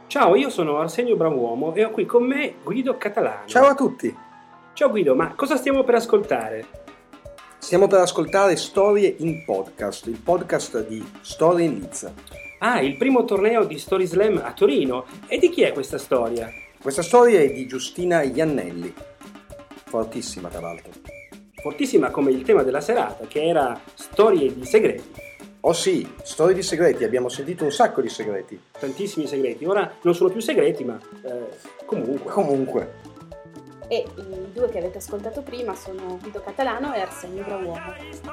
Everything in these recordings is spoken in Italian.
Ciao, io sono Arsenio Bravuomo e ho qui con me Guido Catalano. Ciao a tutti! Ciao Guido, ma cosa stiamo per ascoltare? Stiamo per ascoltare Storie in Podcast, il podcast di Storie in Lizza. Ah, il primo torneo di Story Slam a Torino. E di chi è questa storia? Questa storia è di Giustina Iannelli, fortissima tra l'altro. Fortissima come il tema della serata, che era storie di segreti. Oh sì, storie di segreti, abbiamo sentito un sacco di segreti. Tantissimi segreti, ora non sono più segreti, ma comunque. E i due che avete ascoltato prima sono Guido Catalano e Arsenio Bravuomo.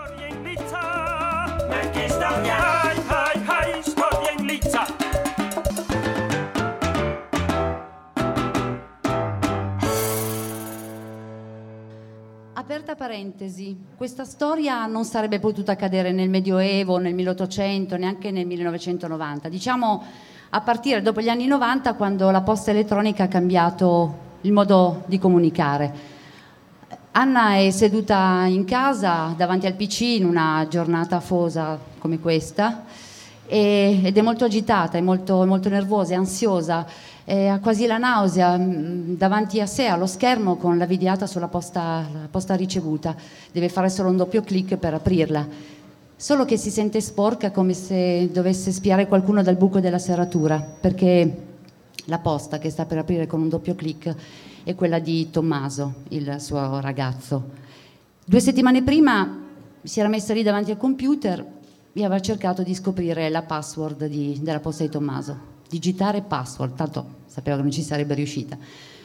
Aperta parentesi, questa storia non sarebbe potuta accadere nel Medioevo, nel 1800, neanche nel 1990. Diciamo a partire dopo gli anni 90, quando la posta elettronica ha cambiato il modo di comunicare. Anna è seduta in casa davanti al PC in una giornata afosa come questa ed è molto agitata, è molto nervosa, è ansiosa, ha quasi la nausea davanti a sé allo schermo con la videata sulla la posta ricevuta. Deve fare solo un doppio clic per aprirla, solo che si sente sporca, come se dovesse spiare qualcuno dal buco della serratura, perché la posta che sta per aprire con un doppio clic è quella di Tommaso, il suo ragazzo. 2 settimane prima si era messa lì davanti al computer e aveva cercato di scoprire la password della posta di Tommaso. Digitare password, tanto sapeva che non ci sarebbe riuscita.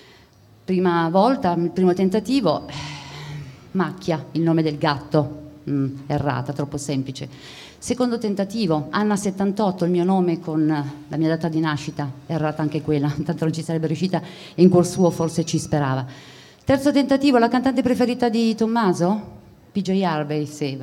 Prima volta, il primo tentativo, Macchia, il nome del gatto, errata, troppo semplice. Secondo tentativo, Anna78, il mio nome con la mia data di nascita, errata anche quella, tanto non ci sarebbe riuscita e in cuor suo forse ci sperava. Terzo tentativo, la cantante preferita di Tommaso? PJ Harvey, Save.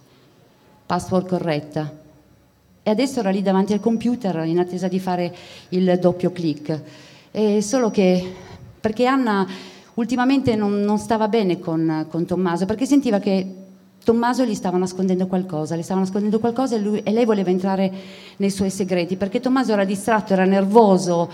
Password corretta. E adesso era lì davanti al computer in attesa di fare il doppio clic. Solo che, perché Anna ultimamente non stava bene con Tommaso, perché sentiva che Tommaso gli stava nascondendo qualcosa, e lei voleva entrare nei suoi segreti, perché Tommaso era distratto, era nervoso,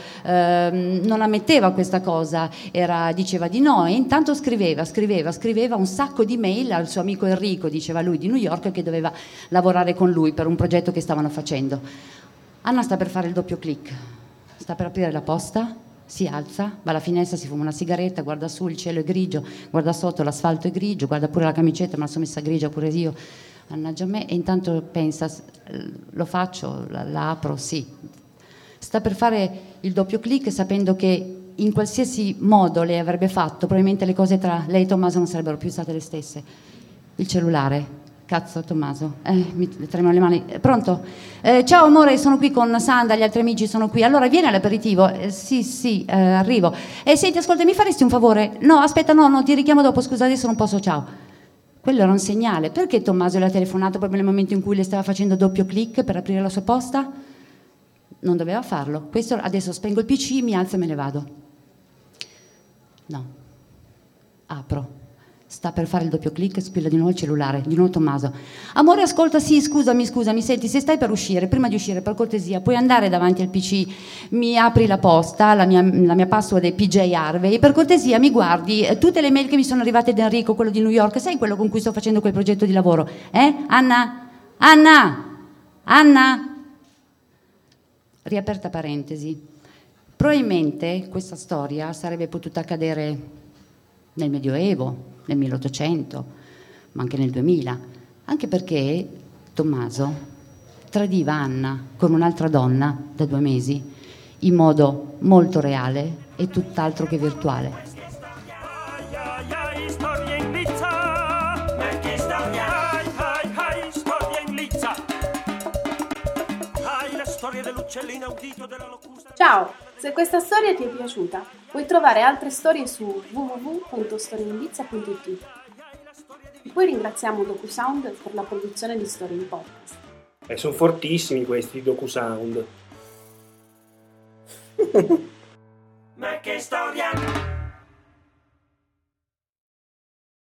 non ammetteva questa cosa, diceva di no, e intanto scriveva un sacco di mail al suo amico Enrico, diceva lui, di New York, che doveva lavorare con lui per un progetto che stavano facendo. Anna sta per fare il doppio clic, sta per aprire la posta, si alza, va alla finestra, si fuma una sigaretta, guarda su, il cielo è grigio, guarda sotto, l'asfalto è grigio, guarda pure la camicetta, me la sono messa grigia pure io, mannaggia me, e intanto pensa, lo faccio, la apro, sì. Sta per fare il doppio clic sapendo che in qualsiasi modo lei avrebbe fatto, probabilmente le cose tra lei e Tommaso non sarebbero più state le stesse. Il cellulare. Cazzo, Tommaso, mi tremano le mani. Pronto? Ciao amore, sono qui con Sandra, gli altri amici sono qui. Allora vieni all'aperitivo. Sì, arrivo. Senti, ascolta, mi faresti un favore? No, aspetta, no, ti richiamo dopo, scusa, adesso non posso, ciao. Quello era un segnale. Perché Tommaso le ha telefonato proprio nel momento in cui le stava facendo doppio clic per aprire la sua posta? Non doveva farlo. Questo, adesso spengo il PC, mi alzo e me ne vado. No. Apro. Sta per fare il doppio clic, squilla di nuovo il cellulare, di nuovo Tommaso. Amore, ascolta, sì, scusami, senti, se stai per uscire, prima di uscire, per cortesia, puoi andare davanti al PC, mi apri la posta, la mia password è PJ Harvey, e per cortesia mi guardi tutte le mail che mi sono arrivate da Enrico, quello di New York, sai quello con cui sto facendo quel progetto di lavoro? Anna? Riaperta parentesi. Probabilmente questa storia sarebbe potuta accadere nel Medioevo, nel 1800, ma anche nel 2000, anche perché Tommaso tradiva Anna con un'altra donna da 2 mesi in modo molto reale e tutt'altro che virtuale. Ciao, se questa storia ti è piaciuta, puoi trovare altre storie su www.storieinlizza.it. E poi ringraziamo DocuSound per la produzione di Storie in Podcast. Sono fortissimi questi DocuSound. Ma che storia!